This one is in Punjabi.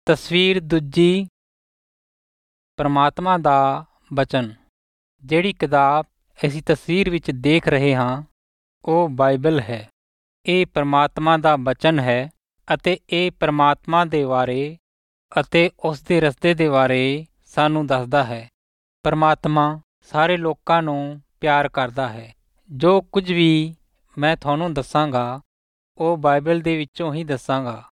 ਤਸਵੀਰ ਦੂਜੀ, ਪਰਮਾਤਮਾ ਦਾ ਬਚਨ। ਜਿਹੜੀ ਕਿਤਾਬ ਅਸੀਂ ਤਸਵੀਰ ਵਿੱਚ ਦੇਖ ਰਹੇ ਹਾਂ ਉਹ ਬਾਈਬਲ ਹੈ। ਇਹ ਪਰਮਾਤਮਾ ਦਾ ਬਚਨ ਹੈ ਅਤੇ ਇਹ ਪਰਮਾਤਮਾ ਦੇ ਬਾਰੇ ਅਤੇ ਉਸ ਦੇ ਰਸਤੇ ਦੇ ਬਾਰੇ ਸਾਨੂੰ ਦੱਸਦਾ ਹੈ। ਪਰਮਾਤਮਾ ਸਾਰੇ ਲੋਕਾਂ ਨੂੰ ਪਿਆਰ ਕਰਦਾ ਹੈ। ਜੋ ਕੁਝ ਵੀ ਮੈਂ ਤੁਹਾਨੂੰ ਦੱਸਾਂਗਾ ਉਹ ਬਾਈਬਲ ਦੇ ਵਿੱਚੋਂ ਹੀ ਦੱਸਾਂਗਾ।